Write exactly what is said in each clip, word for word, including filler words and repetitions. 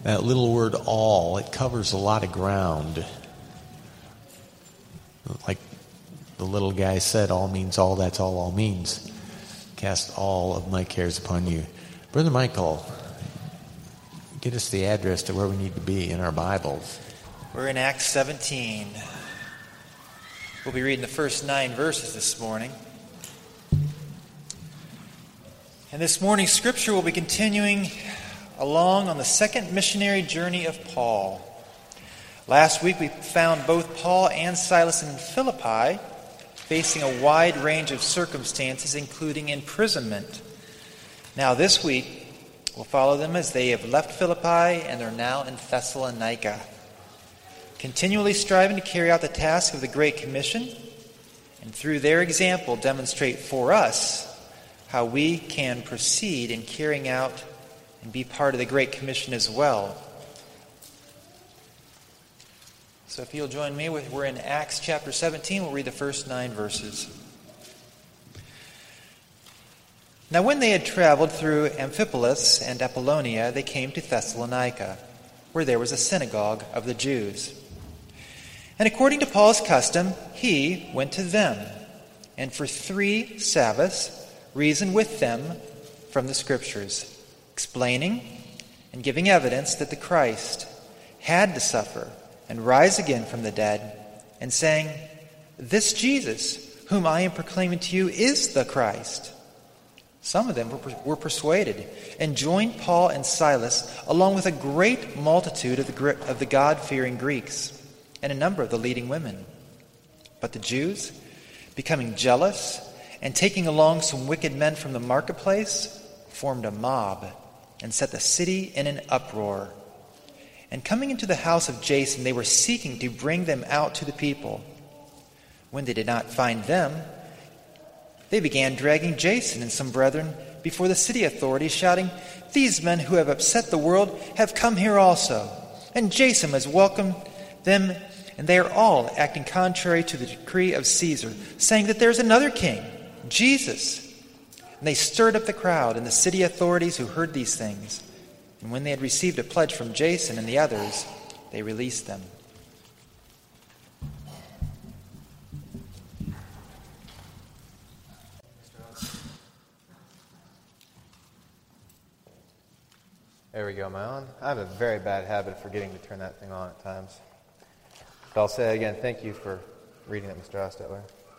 That little word all, it covers a lot of ground. Like the little guy said, all means all, that's all all means. Cast all of my cares upon you. Brother Michael, get us the address to where we need to be in our Bibles. We're in Acts seventeen. We'll be reading the first nine verses this morning. And this morning's scripture will be continuing along on the second missionary journey of Paul. Last week we found both Paul and Silas in Philippi facing a wide range of circumstances, including imprisonment. Now this week we'll follow them as they have left Philippi and are now in Thessalonica, continually striving to carry out the task of the Great Commission, and through their example demonstrate for us how we can proceed in carrying out and be part of the Great Commission as well. So if you'll join me, we're in Acts chapter seventeen. We'll read the first nine verses. Now when they had traveled through Amphipolis and Apollonia, they came to Thessalonica, where there was a synagogue of the Jews. And according to Paul's custom, he went to them, and for three Sabbaths reasoned with them from the Scriptures, explaining and giving evidence that the Christ had to suffer and rise again from the dead, and saying, "This Jesus, whom I am proclaiming to you, is the Christ." Some of them were persuaded and joined Paul and Silas, along with a great multitude of the, of the God-fearing Greeks and a number of the leading women. But the Jews, becoming jealous and taking along some wicked men from the marketplace, formed a mob and set the city in an uproar. And coming into the house of Jason, they were seeking to bring them out to the people. When they did not find them, they began dragging Jason and some brethren before the city authorities, shouting, "These men who have upset the world have come here also, and Jason has welcomed them, and they are all acting contrary to the decree of Caesar, saying that there is another king, Jesus." And they stirred up the crowd and the city authorities who heard these things. And when they had received a pledge from Jason and the others, they released them. There we go, am I on? I have a very bad habit of forgetting to turn that thing on at times. But I'll say again, thank you for reading it, Mister Ostetler.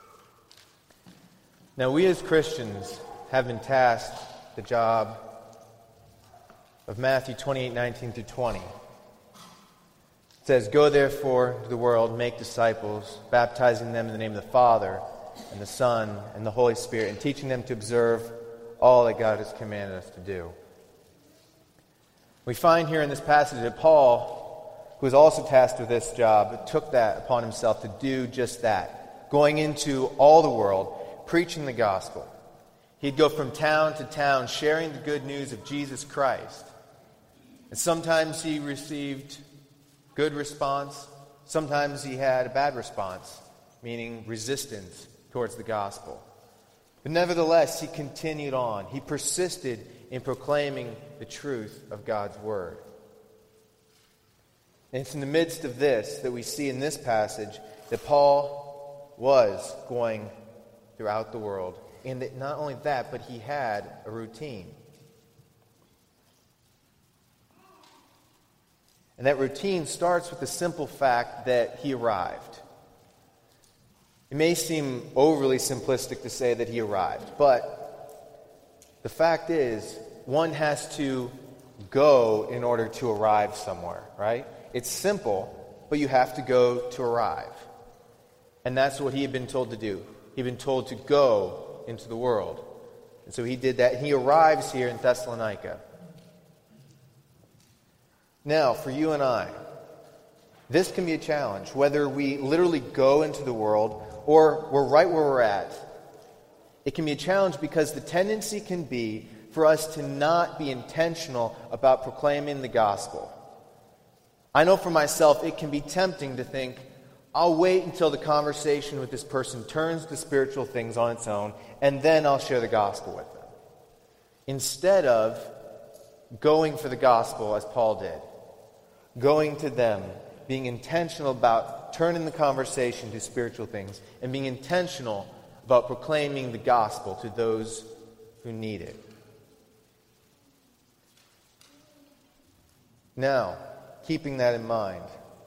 Now, we as Christians have been tasked the job of Matthew twenty-eight, nineteen through twenty. It says, "Go therefore to the world, make disciples, baptizing them in the name of the Father and the Son and the Holy Spirit, and teaching them to observe all that God has commanded us to do." We find here in this passage that Paul, who was also tasked with this job, took that upon himself to do just that, going into all the world, preaching the gospel. He'd go from town to town, sharing the good news of Jesus Christ. And sometimes he received good response, sometimes he had a bad response, meaning resistance towards the gospel. But nevertheless, he continued on. He persisted in proclaiming the truth of God's word. And it's in the midst of this that we see in this passage that Paul was going throughout the world. And that not only that, but he had a routine. And that routine starts with the simple fact that he arrived. It may seem overly simplistic to say that he arrived, but the fact is, one has to go in order to arrive somewhere, right? It's simple, but you have to go to arrive. And that's what he had been told to do. He'd been told to go into the world. And so he did that. He arrives here in Thessalonica. Now, for you and I, this can be a challenge, whether we literally go into the world or we're right where we're at. It can be a challenge because the tendency can be for us to not be intentional about proclaiming the gospel. I know for myself it can be tempting to think, I'll wait until the conversation with this person turns to spiritual things on its own, and then I'll share the gospel with them. Instead of going for the gospel as Paul did. going to them, being intentional about turning the conversation to spiritual things, and being intentional about proclaiming the gospel to those who need it. Now, keeping that in mind,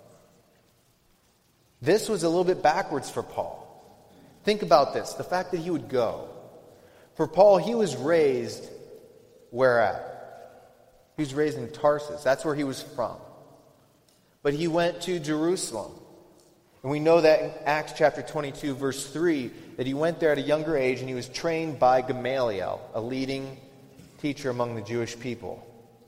this was a little bit backwards for Paul. Think about this, the fact that he would go. For Paul, he was raised where at? He was raised in Tarsus. That's where he was from. But he went to Jerusalem. And we know that in Acts chapter twenty-two, verse three, that he went there at a younger age and he was trained by Gamaliel, a leading teacher among the Jewish people.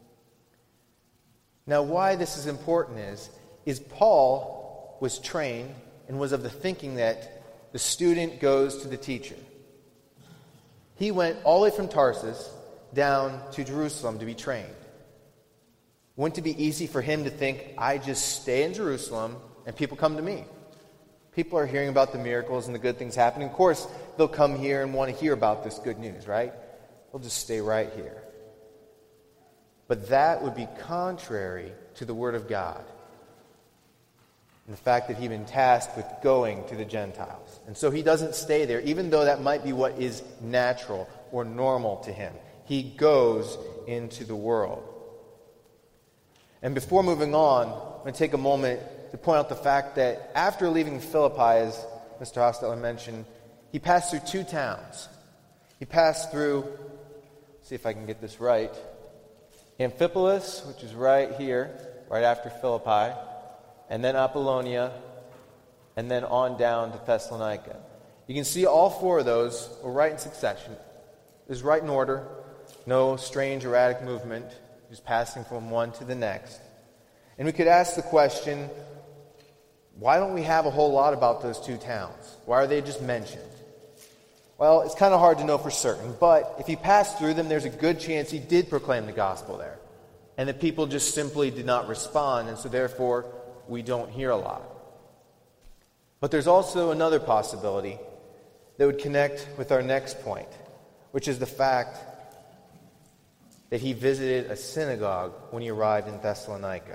Now, why this is important is, is Paul was trained and was of the thinking that the student goes to the teacher. He went all the way from Tarsus down to Jerusalem to be trained. Wouldn't it be easy for him to think, I just stay in Jerusalem and people come to me? People are hearing about the miracles and the good things happening. Of course, they'll come here and want to hear about this good news, right? They'll just stay right here. But that would be contrary to the Word of God and the fact that he'd been tasked with going to the Gentiles. And so he doesn't stay there, even though that might be what is natural or normal to him. He goes into the world. And before moving on, I'm going to take a moment to point out the fact that after leaving Philippi, as Mister Hostetler mentioned, he passed through two towns. He passed through, let's see if I can get this right, Amphipolis, which is right here, right after Philippi, and then Apollonia, and then on down to Thessalonica. You can see all four of those were right in succession. It was right in order, no strange erratic movement, just passing from one to the next. And we could ask the question, why don't we have a whole lot about those two towns? Why are they just mentioned? Well, it's kind of hard to know for certain, but if he passed through them, there's a good chance he did proclaim the gospel there. And that people just simply did not respond, and so therefore we don't hear a lot. But there's also another possibility that would connect with our next point, which is the fact that he visited a synagogue when he arrived in Thessalonica.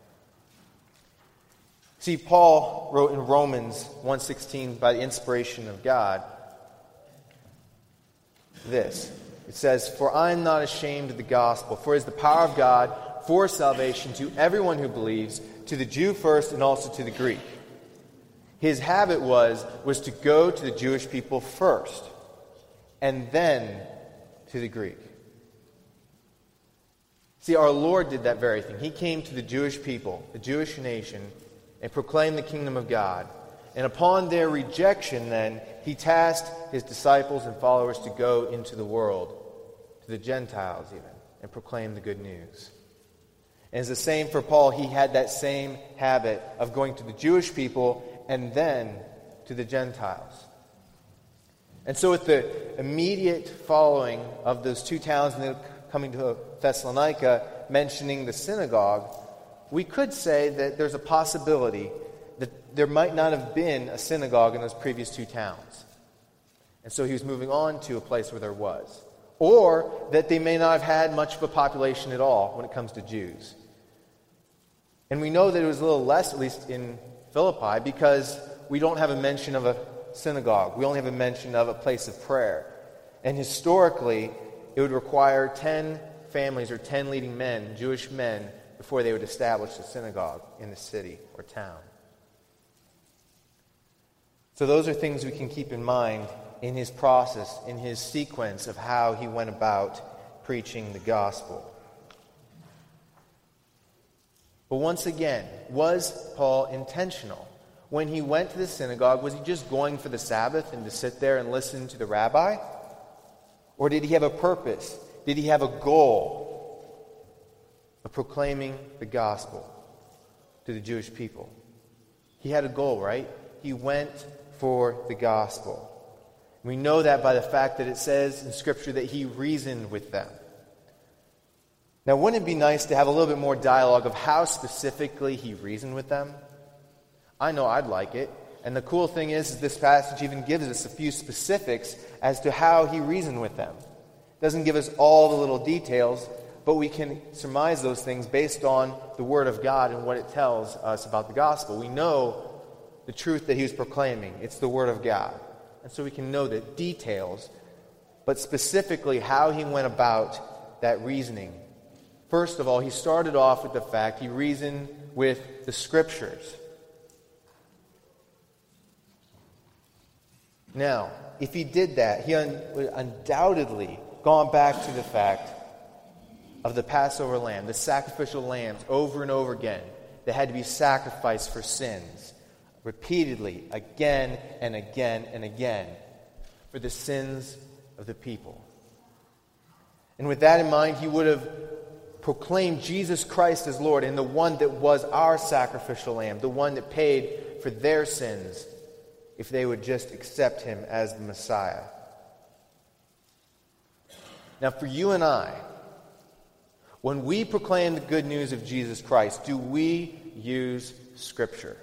See, Paul wrote in Romans one sixteen, by the inspiration of God, this. It says, "For I am not ashamed of the gospel, for it is the power of God for salvation to everyone who believes, to the Jew first and also to the Greek." His habit was, was to go to the Jewish people first, and then to the Greek. See, our Lord did that very thing. He came to the Jewish people, the Jewish nation, and proclaimed the kingdom of God. And upon their rejection, then, he tasked his disciples and followers to go into the world, to the Gentiles even, and proclaim the good news. And it's the same for Paul. He had that same habit of going to the Jewish people and then to the Gentiles. And so with the immediate following of those two towns and then coming to Thessalonica, mentioning the synagogue, we could say that there's a possibility that there might not have been a synagogue in those previous two towns. And so he was moving on to a place where there was. Or that they may not have had much of a population at all when it comes to Jews. And we know that it was a little less, at least in Philippi, because we don't have a mention of a synagogue. We only have a mention of a place of prayer. And historically, it would require ten families or ten leading men, Jewish men, before they would establish a synagogue in the city or town. So those are things we can keep in mind in his process, in his sequence of how he went about preaching the gospel. But once again, was Paul intentional? When he went to the synagogue, was he just going for the Sabbath and to sit there and listen to the rabbi? Or did he have a purpose? Did he have a goal of proclaiming the gospel to the Jewish people? He had a goal, right? He went for the gospel. We know that by the fact that it says in Scripture that he reasoned with them. Now, wouldn't it be nice to have a little bit more dialogue of how specifically he reasoned with them? I know I'd like it. And the cool thing is, is this passage even gives us a few specifics as to how he reasoned with them. It doesn't give us all the little details, but we can surmise those things based on the Word of God and what it tells us about the gospel. We know the truth that he was proclaiming. It's the Word of God. And so we can know the details, but specifically how he went about that reasoning. First of all, he started off with the fact he reasoned with the Scriptures. Now, if he did that, he un- would undoubtedly gone back to the fact of the Passover lamb, the sacrificial lambs, over and over again, that had to be sacrificed for sins, repeatedly, again and again and again, for the sins of the people. And with that in mind, he would have proclaimed Jesus Christ as Lord, and the one that was our sacrificial lamb, the one that paid for their sins, if they would just accept him as the Messiah. Now, for you and I, when we proclaim the good news of Jesus Christ, do we use Scripture?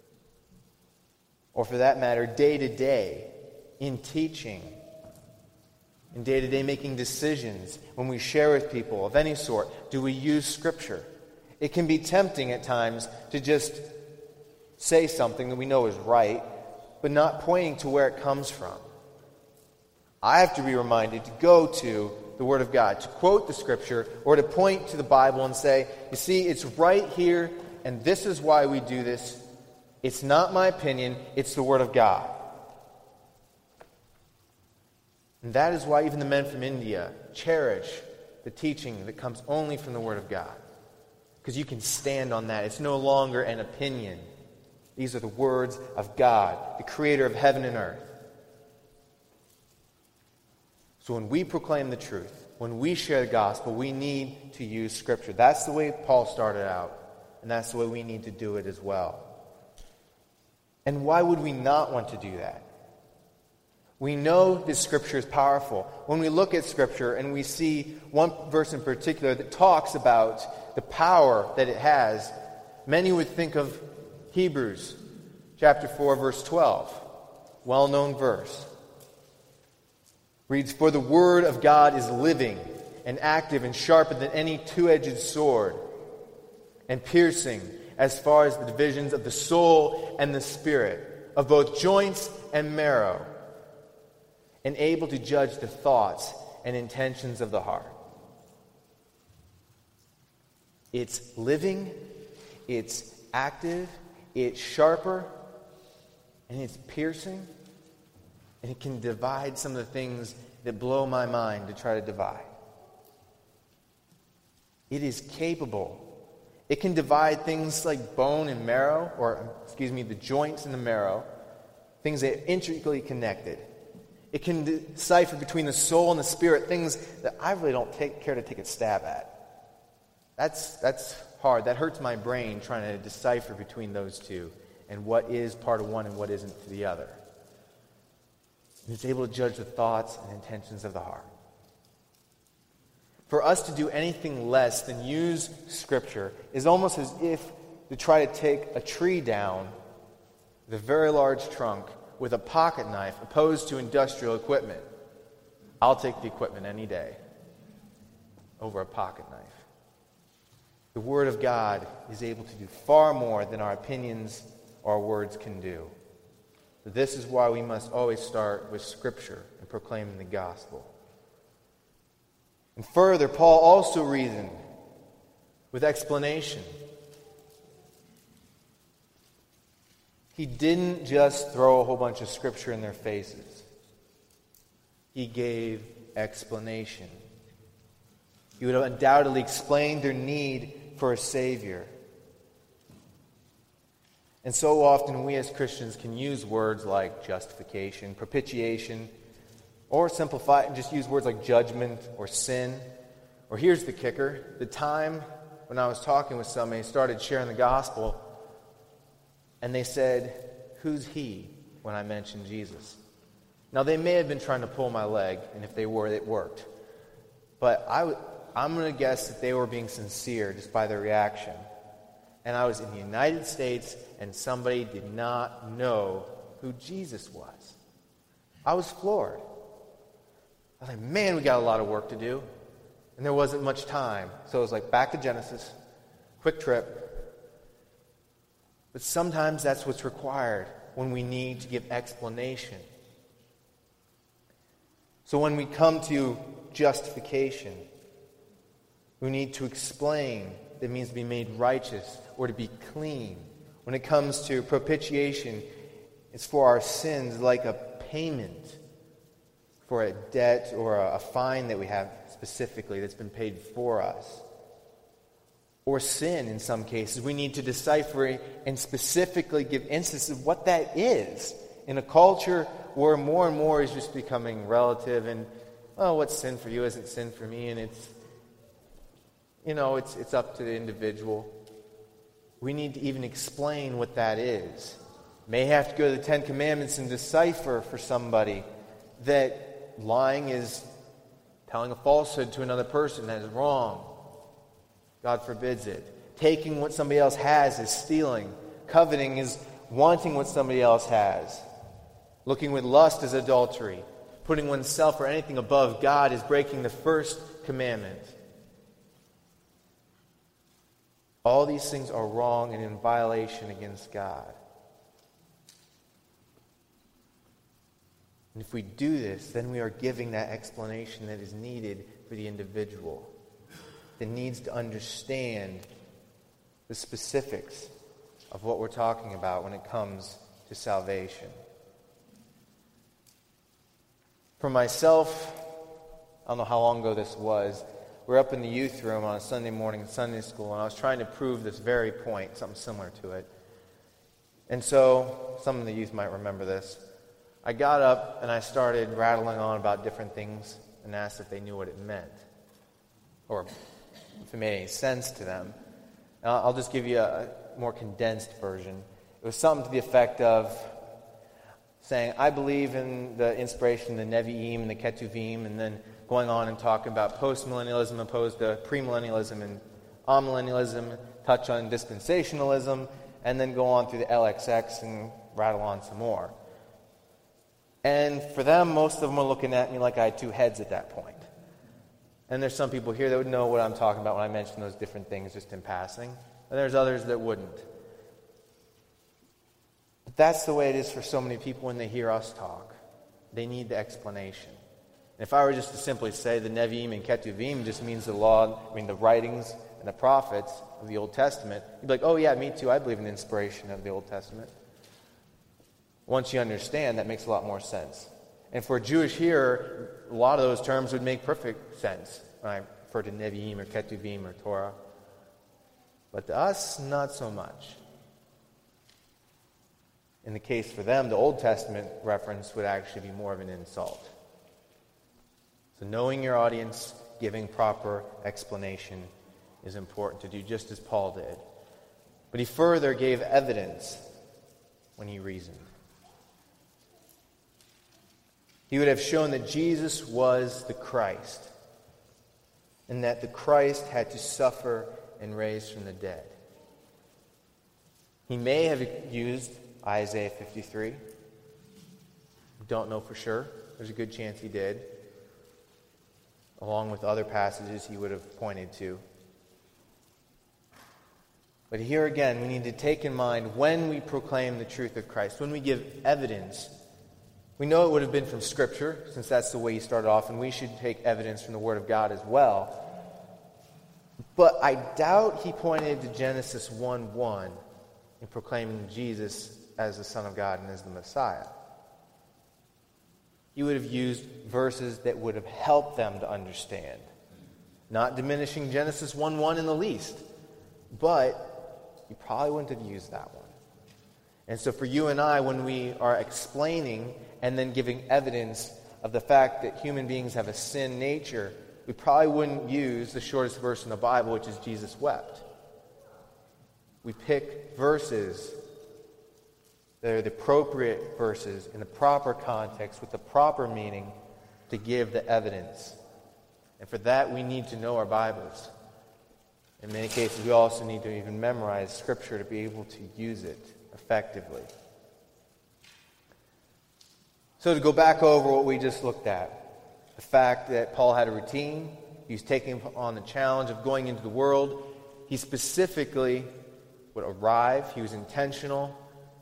Or for that matter, day to day, in teaching, in day to day making decisions, when we share with people of any sort, do we use Scripture? It can be tempting at times to just say something that we know is right, but not pointing to where it comes from. I have to be reminded to go to the Word of God, to quote the Scripture, or to point to the Bible and say, you see, it's right here, and this is why we do this. It's not my opinion, it's the Word of God. And that is why even the men from India cherish the teaching that comes only from the Word of God. Because you can stand on that. It's no longer an opinion. These are the words of God, the creator of heaven and earth. So when we proclaim the truth, when we share the gospel, we need to use Scripture. That's the way Paul started out, and that's the way we need to do it as well. And why would we not want to do that? We know that Scripture is powerful. When we look at Scripture and we see one verse in particular that talks about the power that it has, many would think of Hebrews chapter four, verse twelve. Well-known verse. Reads, "For the word of God is living and active and sharper than any two-edged sword, and piercing as far as the divisions of the soul and the spirit, of both joints and marrow, and able to judge the thoughts and intentions of the heart." It's living, it's active, it's sharper, and it's piercing, and it can divide some of the things that blow my mind to try to divide. It is capable. It can divide things like bone and marrow, or, excuse me, the joints and the marrow, things that are intricately connected. It can decipher between the soul and the spirit, things that I really don't take care to take a stab at. That's, that's hard. That hurts my brain trying to decipher between those two and what is part of one and what isn't to the other. And it's able to judge the thoughts and intentions of the heart. For us to do anything less than use Scripture is almost as if to try to take a tree down with a very large trunk with a pocket knife opposed to industrial equipment. I'll take the equipment any day over a pocket knife. The Word of God is able to do far more than our opinions or words can do. So this is why we must always start with Scripture and proclaiming the gospel. And further, Paul also reasoned with explanation. He didn't just throw a whole bunch of Scripture in their faces. He gave explanation. He would have undoubtedly explained their need for a Savior. And so often we as Christians can use words like justification, propitiation, or simplify and just use words like judgment or sin. Or here's the kicker. The time when I was talking with somebody, started sharing the gospel, and they said, "Who's he?" when I mentioned Jesus. Now, they may have been trying to pull my leg, and if they were, it worked. But I w- I'm going to guess that they were being sincere just by their reaction. And I was in the United States, and somebody did not know who Jesus was. I was floored. I was like, man, we got a lot of work to do. and there wasn't much time. So it was like back to Genesis, quick trip. But sometimes that's what's required when we need to give explanation. So when we come to justification, we need to explain that it means to be made righteous or to be clean. When it comes to propitiation, it's for our sins like a payment for a debt or a, a fine that we have specifically that's been paid for us. Or sin in some cases. We need to decipher and specifically give instances of what that is in a culture where more and more is just becoming relative and, oh, what's sin for you isn't sin for me, and it's, you know, it's it's up to the individual. We need to even explain what that is. May have to go to the Ten Commandments and decipher for somebody that lying is telling a falsehood to another person that is wrong. God forbids it. Taking what somebody else has is stealing. Coveting is wanting what somebody else has. Looking with lust is adultery. Putting oneself or anything above God is breaking the first commandment. All these things are wrong and in violation against God. And if we do this, then we are giving that explanation that is needed for the individual, that needs to understand the specifics of what we're talking about when it comes to salvation. For myself, I don't know how long ago this was, we're up in the youth room on a Sunday morning in Sunday school, and I was trying to prove this very point, something similar to it. And so, some of the youth might remember this. I got up and I started rattling on about different things and asked if they knew what it meant, or if it made any sense to them. Now, I'll just give you a more condensed version. It was something to the effect of saying, I believe in the inspiration, the Nevi'im and the Ketuvim, and then going on and talking about postmillennialism opposed to premillennialism and amillennialism, touch on dispensationalism, and then go on through the L X X and rattle on some more. And for them, most of them were looking at me like I had two heads at that point. And there's some people here that would know what I'm talking about when I mention those different things just in passing. And there's others that wouldn't. But that's the way it is for so many people when they hear us talk. They need the explanation. And if I were just to simply say the Nevi'im and Ketuvim just means the law, I mean the writings and the prophets of the Old Testament, you'd be like, oh yeah, me too, I believe in the inspiration of the Old Testament. Once you understand, that makes a lot more sense. And for a Jewish hearer, a lot of those terms would make perfect sense when I refer to Nevi'im or Ketuvim or Torah. But to us, not so much. In the case for them, the Old Testament reference would actually be more of an insult. So knowing your audience, giving proper explanation is important to do, just as Paul did. But he further gave evidence when he reasoned. He would have shown that Jesus was the Christ, and that the Christ had to suffer and raise from the dead. He may have used Isaiah fifty-three. Don't know for sure. There's a good chance he did, along with other passages he would have pointed to. But here again, we need to take in mind when we proclaim the truth of Christ, when we give evidence. We know it would have been from Scripture, since that's the way he started off, and we should take evidence from the Word of God as well. But I doubt he pointed to Genesis one one in proclaiming Jesus as the Son of God and as the Messiah. He would have used verses that would have helped them to understand. Not diminishing Genesis one one in the least, but he probably wouldn't have used that one. And so for you and I, when we are explaining and then giving evidence of the fact that human beings have a sin nature, we probably wouldn't use the shortest verse in the Bible, which is Jesus wept. We pick verses that are the appropriate verses in the proper context with the proper meaning to give the evidence. And for that, we need to know our Bibles. In many cases, we also need to even memorize Scripture to be able to use it effectively. So to go back over what we just looked at, the fact that Paul had a routine, He was taking on the challenge of going into the world. He specifically would arrive. He was intentional.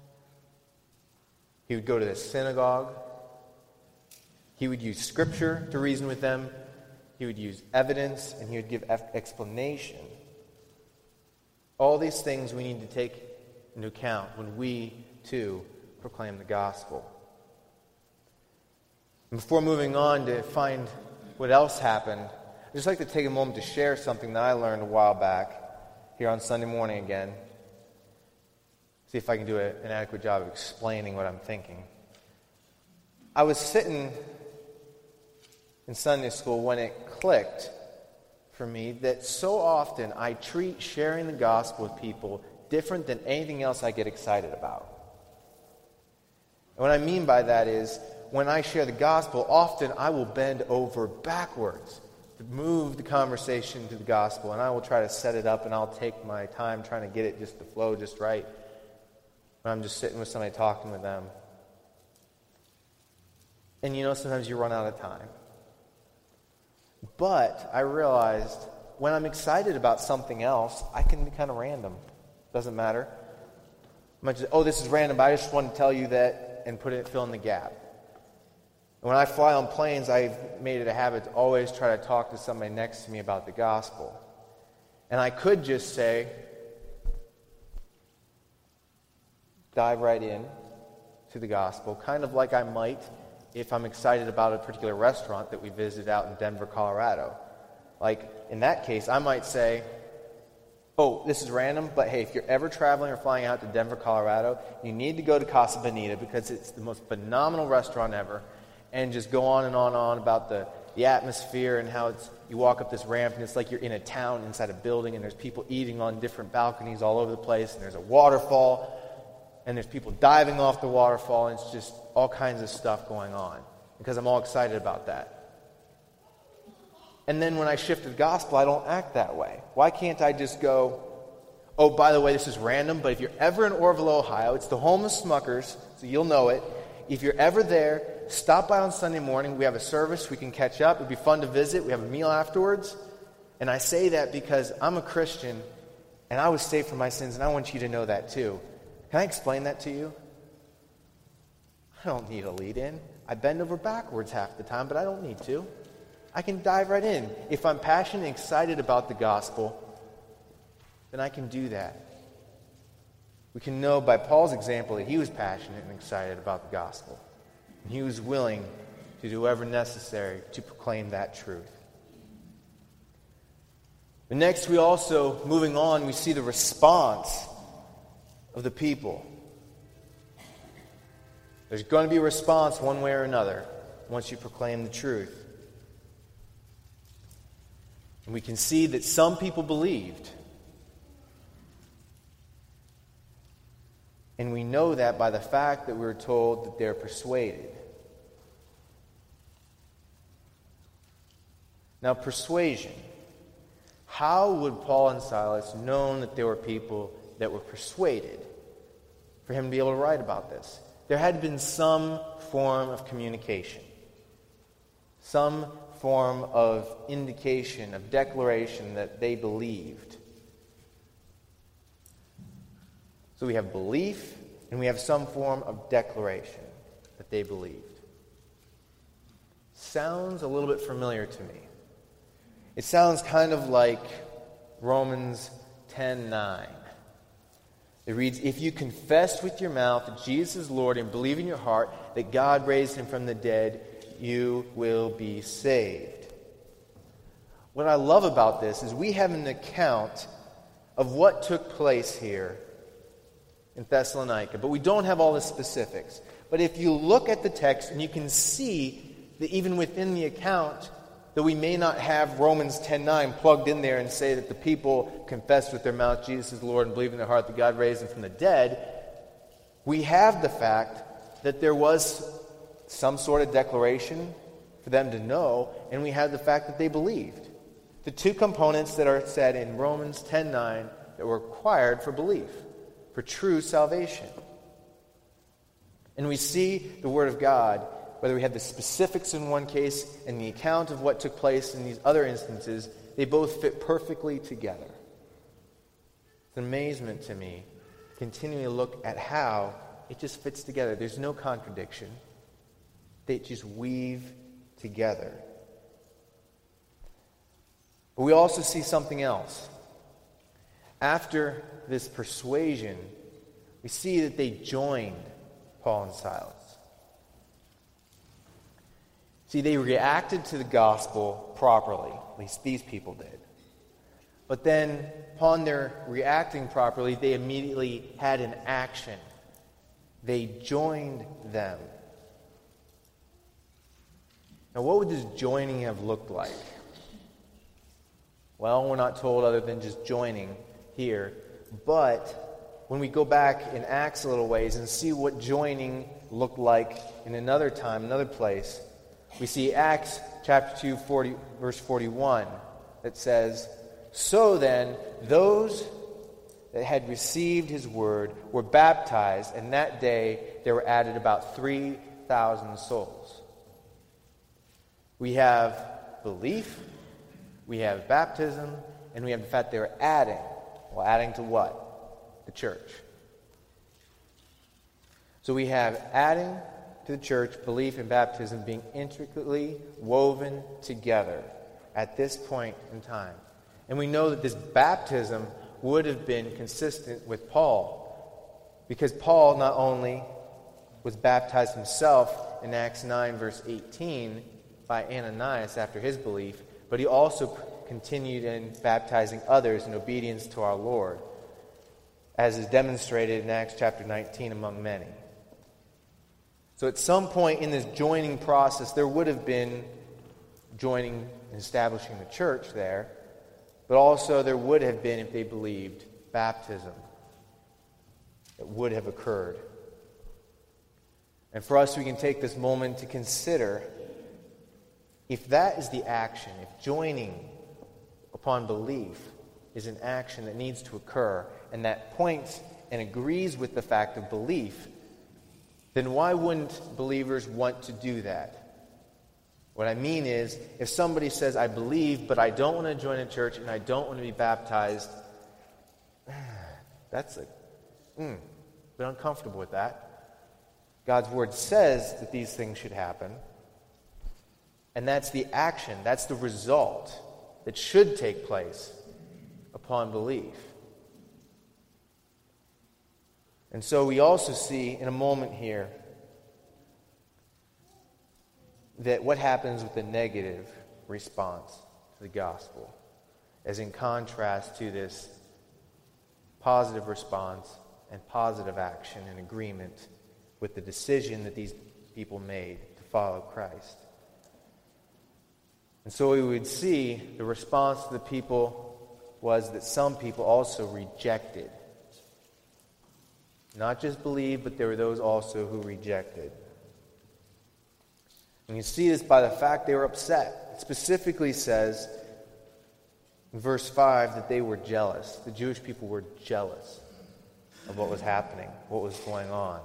He would go to the synagogue. He would use Scripture to reason with them. He would use evidence, and he would give explanation. All these things we need to take into account when we, too, proclaim the gospel. And before moving on to find what else happened, I'd just like to take a moment to share something that I learned a while back here on Sunday morning again. See if I can do a, an adequate job of explaining what I'm thinking. I was sitting in Sunday school when it clicked for me that so often I treat sharing the gospel with people different than anything else I get excited about. And what I mean by that is, when I share the gospel, often I will bend over backwards to move the conversation to the gospel, and I will try to set it up, and I'll take my time trying to get it just to flow just right when I'm just sitting with somebody talking with them. And you know, sometimes you run out of time. But I realized when I'm excited about something else, I can be kind of random. Doesn't matter. I might just, oh, this is random, but I just want to tell you that and put it, fill in the gap. And when I fly on planes, I've made it a habit to always try to talk to somebody next to me about the gospel. And I could just say, dive right in to the gospel, kind of like I might if I'm excited about a particular restaurant that we visited out in Denver, Colorado. Like, in that case, I might say, oh, this is random, but hey, if you're ever traveling or flying out to Denver, Colorado, you need to go to Casa Bonita because it's the most phenomenal restaurant ever, and just go on and on and on about the, the atmosphere and how it's, you walk up this ramp and it's like you're in a town inside a building, and there's people eating on different balconies all over the place, and there's a waterfall, and there's people diving off the waterfall, and it's just all kinds of stuff going on because I'm all excited about that. And then when I shift to the gospel, I don't act that way. Why can't I just go, oh, by the way, this is random, but if you're ever in Orville, Ohio, it's the home of Smuckers, so you'll know it. If you're ever there, stop by on Sunday morning. We have a service. We can catch up. It'd be fun to visit. We have a meal afterwards. And I say that because I'm a Christian, and I was saved from my sins, and I want you to know that too. Can I explain that to you? I don't need a lead-in. I bend over backwards half the time, but I don't need to. I can dive right in. If I'm passionate and excited about the gospel, then I can do that. We can know by Paul's example that he was passionate and excited about the gospel. And he was willing to do whatever necessary to proclaim that truth. But next, we also, moving on, we see the response of the people. There's going to be a response one way or another once you proclaim the truth. And we can see that some people believed. And we know that by the fact that we're told that they're persuaded. Now, persuasion. How would Paul and Silas known that there were people that were persuaded for him to be able to write about this? There had been some form of communication. Some form of indication, of declaration that they believed. So we have belief, and we have some form of declaration that they believed. Sounds a little bit familiar to me. It sounds kind of like Romans ten nine. It reads, if you confess with your mouth that Jesus is Lord and believe in your heart that God raised him from the dead, you will be saved. What I love about this is we have an account of what took place here in Thessalonica, but we don't have all the specifics. But if you look at the text, and you can see that even within the account, that we may not have Romans ten nine plugged in there and say that the people confessed with their mouth Jesus is Lord and believe in their heart that God raised him from the dead, we have the fact that there was some sort of declaration for them to know, and we have the fact that they believed. The two components that are said in Romans ten nine that were required for belief, for true salvation. And we see the Word of God whether we have the specifics in one case and the account of what took place in these other instances, they both fit perfectly together. It's an amazement to me, continuing to look at how it just fits together. There's no contradiction. They just weave together. But we also see something else. After this persuasion, we see that they joined Paul and Silas. See, they reacted to the gospel properly. At least these people did. But then, upon their reacting properly, they immediately had an action. They joined them. Now, what would this joining have looked like? Well, we're not told other than just joining here. But when we go back in Acts a little ways and see what joining looked like in another time, another place, we see Acts chapter two, forty, verse forty-one, that says, "So then, those that had received his word were baptized, and that day there were added about three thousand souls." We have belief, we have baptism, and we have the fact they were adding. Well, adding to what? The church. So we have adding to the church, belief and baptism being intricately woven together at this point in time. And we know that this baptism would have been consistent with Paul, because Paul not only was baptized himself in Acts nine, verse eighteen, by Ananias after his belief, but he also continued in baptizing others in obedience to our Lord, as is demonstrated in Acts chapter nineteen among many. So at some point in this joining process, there would have been joining and establishing the church there, but also there would have been, if they believed, baptism that would have occurred. And for us, we can take this moment to consider, if that is the action, if joining upon belief is an action that needs to occur, and that points and agrees with the fact of belief, then why wouldn't believers want to do that? What I mean is, if somebody says, I believe, but I don't want to join a church and I don't want to be baptized, that's a, mm, bit uncomfortable with that. God's word says that these things should happen. And that's the action, that's the result that should take place upon belief. And so we also see in a moment here that what happens with the negative response to the gospel, as in contrast to this positive response and positive action and agreement with the decision that these people made to follow Christ. And so we would see the response to the people was that some people also rejected. Not just believed, but there were those also who rejected. And you see this by the fact they were upset. It specifically says in verse five that they were jealous. The Jewish people were jealous of what was happening, what was going on.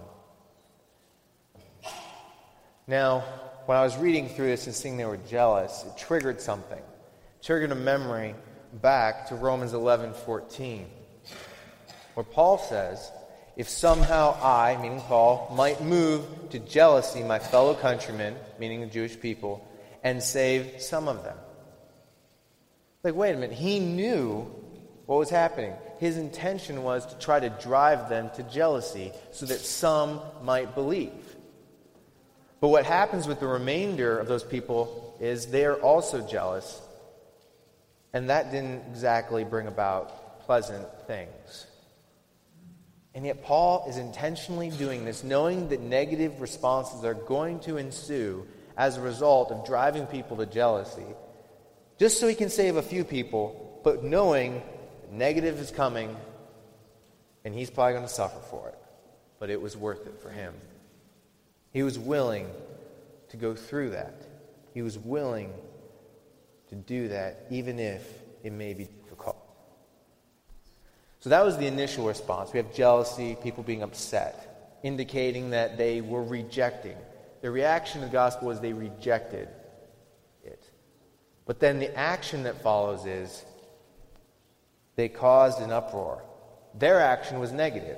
Now, when I was reading through this and seeing they were jealous, it triggered something. It triggered a memory back to Romans eleven fourteen, where Paul says, if somehow I, meaning Paul, might move to jealousy my fellow countrymen, meaning the Jewish people, and save some of them. Like, wait a minute, he knew what was happening. His intention was to try to drive them to jealousy so that some might believe. But what happens with the remainder of those people is they are also jealous, and that didn't exactly bring about pleasant things. And yet Paul is intentionally doing this, knowing that negative responses are going to ensue as a result of driving people to jealousy, just so he can save a few people, but knowing that negative is coming, and he's probably going to suffer for it. But it was worth it for him. He was willing to go through that. He was willing to do that, even if it may be difficult. So that was the initial response. We have jealousy, people being upset, indicating that they were rejecting. the reaction to the gospel was they rejected it. But then the action that follows is they caused an uproar. Their action was negative.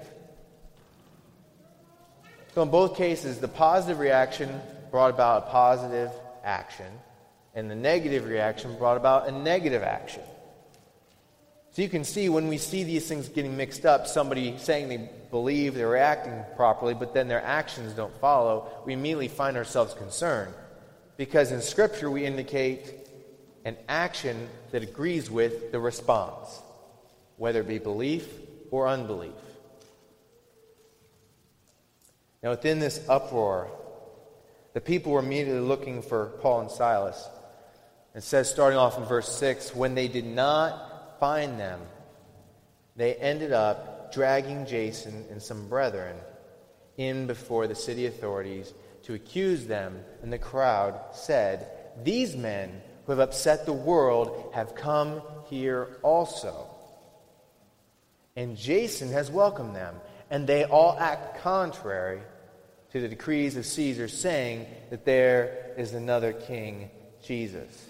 So in both cases, the positive reaction brought about a positive action, and the negative reaction brought about a negative action. So you can see when we see these things getting mixed up, somebody saying they believe they're acting properly, but then their actions don't follow, we immediately find ourselves concerned. Because in Scripture we indicate an action that agrees with the response, whether it be belief or unbelief. Now within this uproar, the people were immediately looking for Paul and Silas. It says, starting off in verse six, when they did not find them, they ended up dragging Jason and some brethren in before the city authorities to accuse them, and the crowd said, "These men who have upset the world have come here also. And Jason has welcomed them, and they all act contrary to the decrees of Caesar, saying that there is another king, Jesus."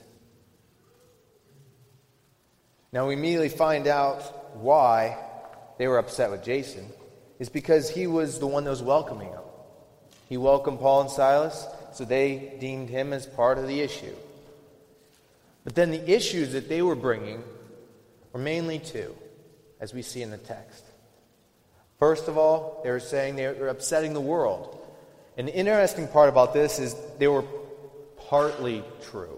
Now we immediately find out why they were upset with Jason. It's because he was the one that was welcoming them. He welcomed Paul and Silas, so they deemed him as part of the issue. But then the issues that they were bringing were mainly two, as we see in the text. First of all, they were saying they were upsetting the world. And the interesting part about this is they were partly true.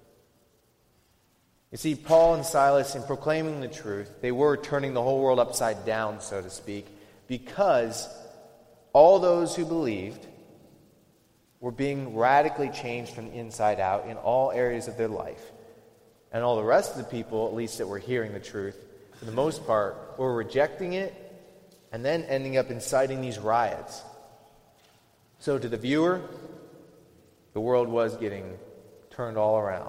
You see, Paul and Silas, in proclaiming the truth, they were turning the whole world upside down, so to speak, because all those who believed were being radically changed from the inside out in all areas of their life. And all the rest of the people, at least that were hearing the truth, for the most part, were rejecting it and then ending up inciting these riots. So to the viewer, the world was getting turned all around.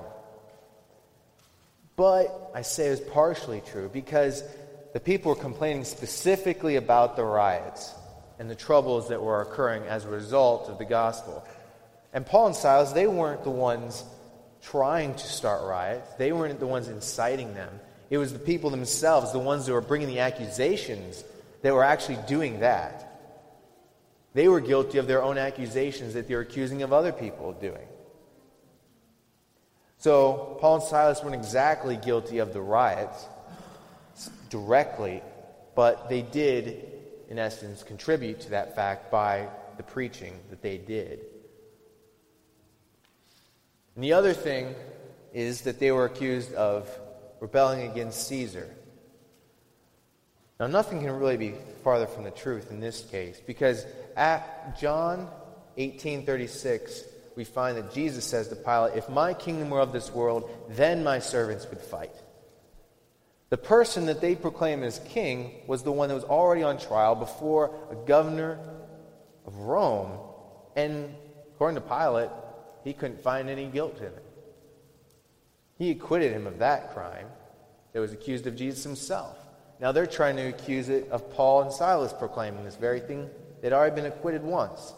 But I say it was partially true because the people were complaining specifically about the riots and the troubles that were occurring as a result of the gospel. And Paul and Silas, they weren't the ones trying to start riots. They weren't the ones inciting them. It was the people themselves, the ones that were bringing the accusations, that were actually doing that. They were guilty of their own accusations that they were accusing of other people of doing. So Paul and Silas weren't exactly guilty of the riots directly, but they did, in essence, contribute to that fact by the preaching that they did. And the other thing is that they were accused of rebelling against Caesar. Now, nothing can really be farther from the truth in this case, because at John eighteen thirty-six, we find that Jesus says to Pilate, "If my kingdom were of this world, then my servants would fight." The person that they proclaim as king was the one that was already on trial before a governor of Rome, and according to Pilate, he couldn't find any guilt in it. He acquitted him of that crime that was accused of Jesus himself. Now they're trying to accuse it of Paul and Silas proclaiming this very thing. They'd already been acquitted once.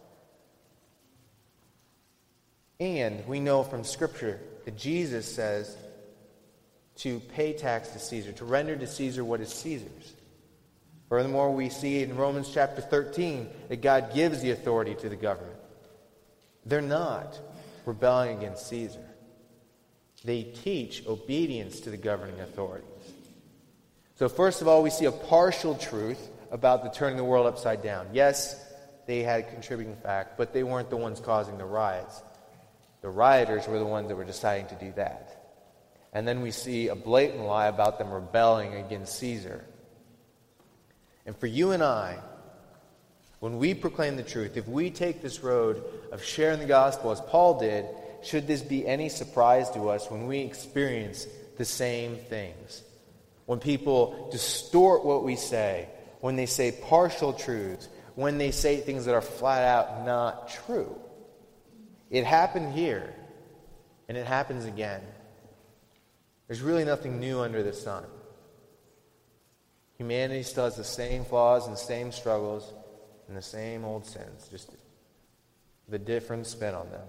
And we know from Scripture that Jesus says to pay tax to Caesar, to render to Caesar what is Caesar's. Furthermore, we see in Romans chapter thirteen that God gives the authority to the government. They're not rebelling against Caesar. They teach obedience to the governing authorities. So first of all, we see a partial truth about the turning the world upside down. Yes, they had a contributing fact, but they weren't the ones causing the riots. The rioters were the ones that were deciding to do that. And then we see a blatant lie about them rebelling against Caesar. And for you and I, when we proclaim the truth, if we take this road of sharing the gospel as Paul did, should this be any surprise to us when we experience the same things? When people distort what we say, when they say partial truths, when they say things that are flat out not true. It happened here, and it happens again. There's really nothing new under the sun. Humanity still has the same flaws and the same struggles and the same old sins. Just with a different spin on them.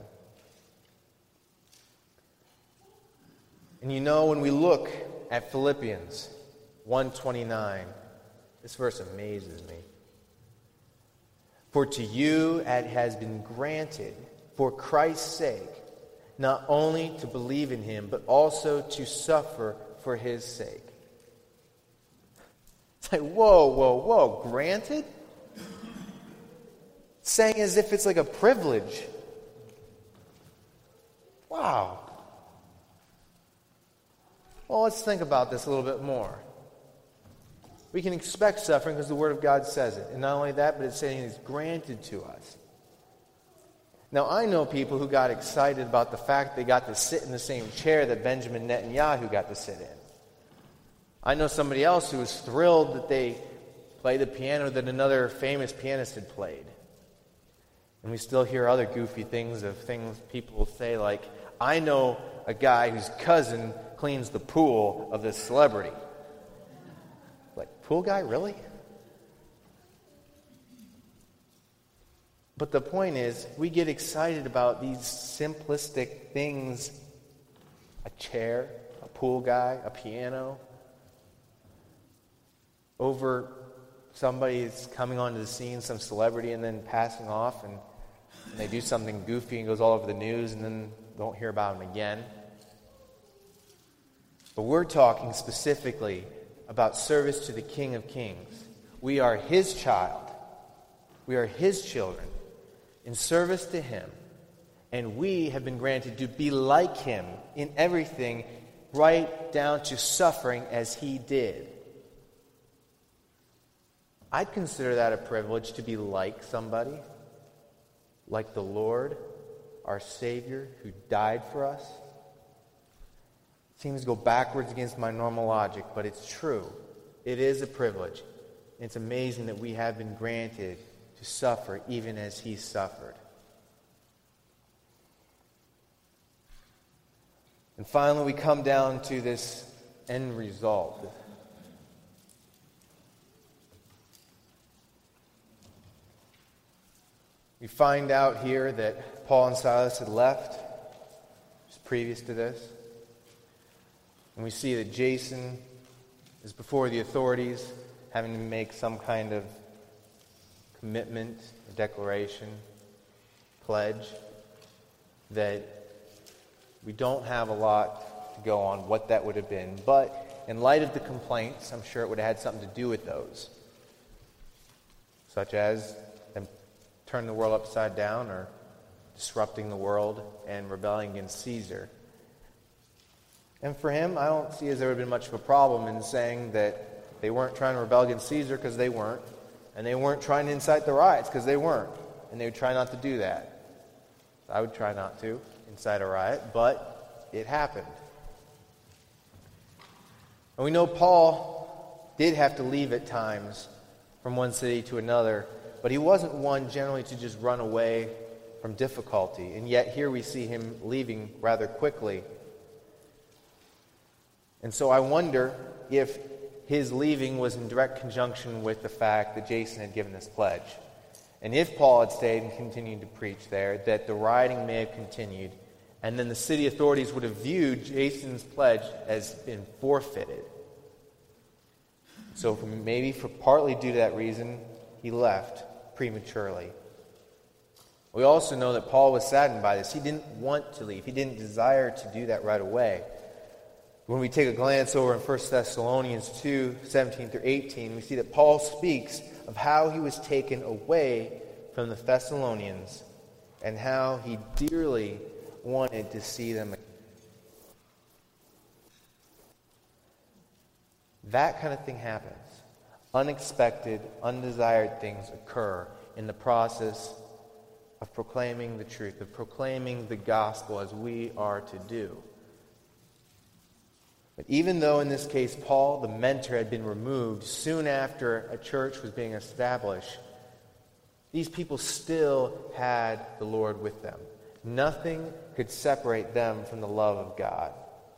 And you know, when we look at Philippians one twenty-nine, this verse amazes me. For to you it has been granted, for Christ's sake, not only to believe in him, but also to suffer for his sake. It's like, whoa, whoa, whoa, granted? Saying as if it's like a privilege. Wow. Well, let's think about this a little bit more. We can expect suffering because the Word of God says it. And not only that, but it's saying it's granted to us. Now, I know people who got excited about the fact they got to sit in the same chair that Benjamin Netanyahu got to sit in. I know somebody else who was thrilled that they played the piano that another famous pianist had played. And we still hear other goofy things of things people will say like, I know a guy whose cousin cleans the pool of this celebrity. Like, pool guy, really? But the point is, we get excited about these simplistic things. A chair, a pool guy, a piano. Over somebody's coming onto the scene, some celebrity, and then passing off, and, and they do something goofy and goes all over the news, and then don't hear about them again. But we're talking specifically about service to the King of Kings. We are his child. We are his children in service to him. And we have been granted to be like him in everything, right down to suffering as he did. I'd consider that a privilege to be like somebody, like the Lord, our Savior, who died for us. It seems to go backwards against my normal logic, but it's true. It is a privilege. It's amazing that we have been granted to suffer even as he suffered. And finally, we come down to this end result. We find out here that Paul and Silas had left just previous to this. And we see that Jason is before the authorities, having to make some kind of commitment, a declaration, pledge, that we don't have a lot to go on what that would have been. But in light of the complaints, I'm sure it would have had something to do with those. Such as them turning the world upside down or disrupting the world and rebelling against Caesar. And for him, I don't see as there would have been much of a problem in saying that they weren't trying to rebel against Caesar because they weren't, and they weren't trying to incite the riots because they weren't, and they would try not to do that. I would try not to incite a riot, but it happened. And we know Paul did have to leave at times from one city to another, but he wasn't one generally to just run away from difficulty, and yet here we see him leaving rather quickly. And so I wonder if his leaving was in direct conjunction with the fact that Jason had given this pledge. And if Paul had stayed and continued to preach there, that the rioting may have continued, and then the city authorities would have viewed Jason's pledge as being forfeited. So for maybe for partly due to that reason, he left prematurely. We also know that Paul was saddened by this. He didn't want to leave. He didn't desire to do that right away. When we take a glance over in First Thessalonians two, seventeen through eighteen, we see that Paul speaks of how he was taken away from the Thessalonians and how he dearly wanted to see them again. That kind of thing happens. Unexpected, undesired things occur in the process of proclaiming the truth, of proclaiming the gospel as we are to do. But even though in this case Paul, the mentor, had been removed soon after a church was being established, these people still had the Lord with them. Nothing could separate them from the love of God.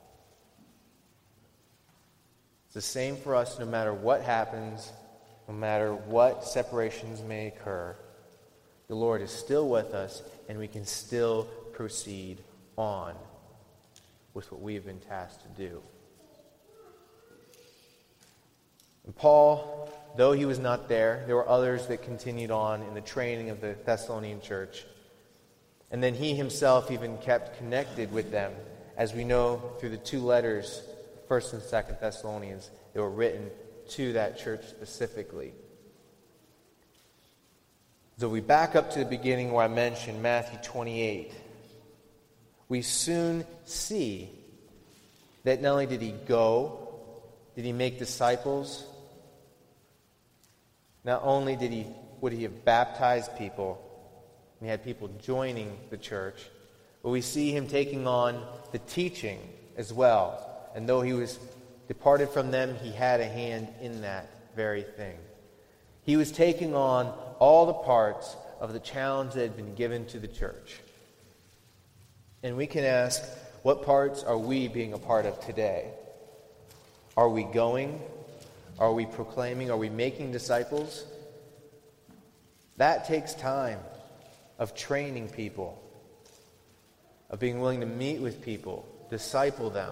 It's the same for us no matter what happens, no matter what separations may occur. The Lord is still with us, and we can still proceed on with what we have been tasked to do. And Paul, though he was not there, there were others that continued on in the training of the Thessalonian church. And then he himself even kept connected with them, as we know through the two letters, First and Second Thessalonians, that were written to that church specifically. So we back up to the beginning where I mentioned Matthew twenty-eight. We soon see that not only did he go, did he make disciples, not only did he would he have baptized people, and he had people joining the church, but we see him taking on the teaching as well. And though he was departed from them, he had a hand in that very thing. He was taking on all the parts of the challenge that had been given to the church. And we can ask, what parts are we being a part of today? Are we going? Are we proclaiming? Are we making disciples? That takes time of training people, of being willing to meet with people, disciple them.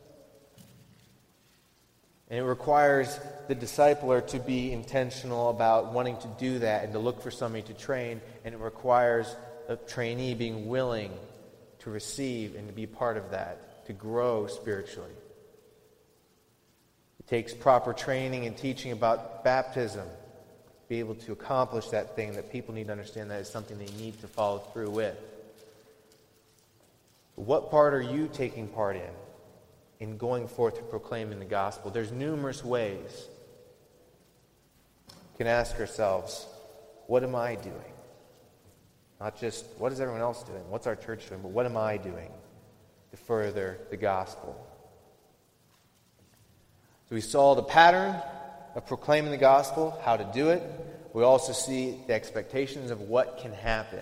And it requires the discipler to be intentional about wanting to do that and to look for somebody to train. And it requires a trainee being willing to receive and to be part of that, to grow spiritually. It takes proper training and teaching about baptism, to be able to accomplish that thing that people need to understand that is something they need to follow through with. What part are you taking part in? In going forth to proclaiming the gospel? There's numerous ways. We can ask ourselves, what am I doing? Not just, what is everyone else doing? What's our church doing? But what am I doing to further the gospel? So we saw the pattern of proclaiming the gospel, how to do it. We also see the expectations of what can happen.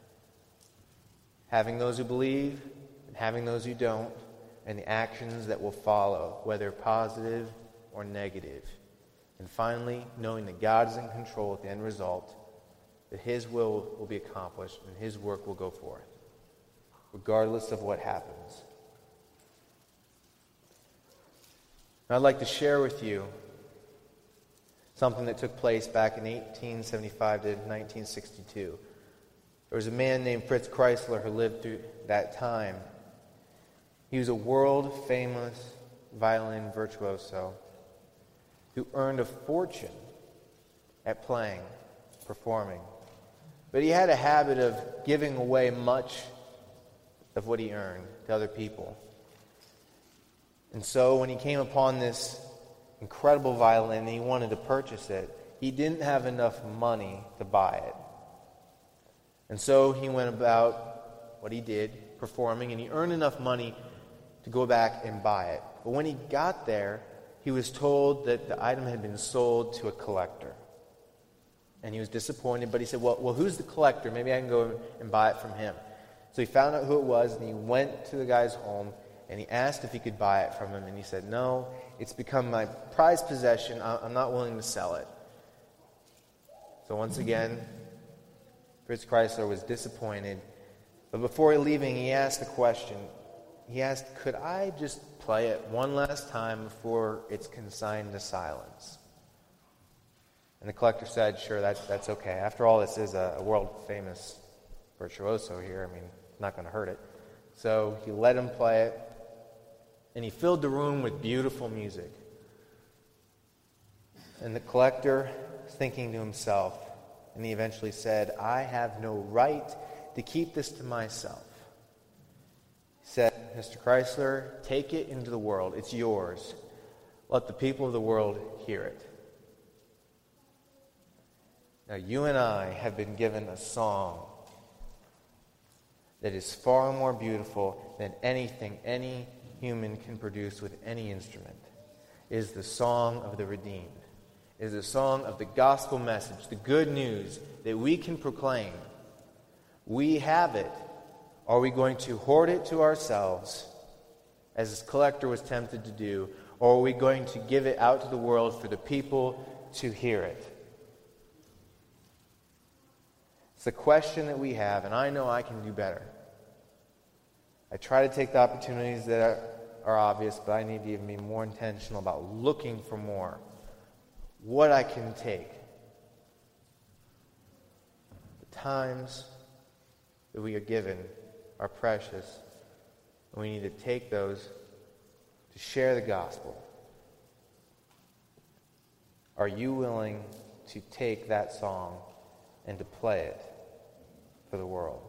Having those who believe and having those who don't, and the actions that will follow, whether positive or negative. And finally, knowing that God is in control at the end result, that His will will be accomplished and His work will go forth, regardless of what happens. Now, I'd like to share with you something that took place back in eighteen seventy-five to nineteen sixty-two. There was a man named Fritz Kreisler who lived through that time. He was a world-famous violin virtuoso who earned a fortune at playing, performing. But he had a habit of giving away much of what he earned to other people. And so when he came upon this incredible violin and he wanted to purchase it, he didn't have enough money to buy it. And so he went about what he did, performing, and he earned enough money to go back and buy it. But when he got there, he was told that the item had been sold to a collector. And he was disappointed, but he said, well, well, who's the collector? Maybe I can go and buy it from him. So he found out who it was, and he went to the guy's home, and he asked if he could buy it from him. And he said, no, it's become my prized possession. I'm not willing to sell it. So once again, Fritz Kreisler was disappointed. But before leaving, he asked the question. He asked, could I just play it one last time before it's consigned to silence? And the collector said, sure, that's, that's okay. After all, this is a, a world-famous virtuoso here. I mean, it's not going to hurt it. So he let him play it, and he filled the room with beautiful music. And the collector was thinking to himself, and he eventually said, I have no right to keep this to myself. He said, Mister Kreisler, take it into the world. It's yours. Let the people of the world hear it. Now, you and I have been given a song that is far more beautiful than anything any human can produce with any instrument. It is the song of the redeemed. It is the song of the gospel message, the good news that we can proclaim. We have it. Are we going to hoard it to ourselves, as this collector was tempted to do, or are we going to give it out to the world for the people to hear it? It's the question that we have, and I know I can do better. I try to take the opportunities that are, are obvious, but I need to even be more intentional about looking for more. What I can take. The times that we are given are precious, and we need to take those to share the gospel. Are you willing to take that song and to play it for the world?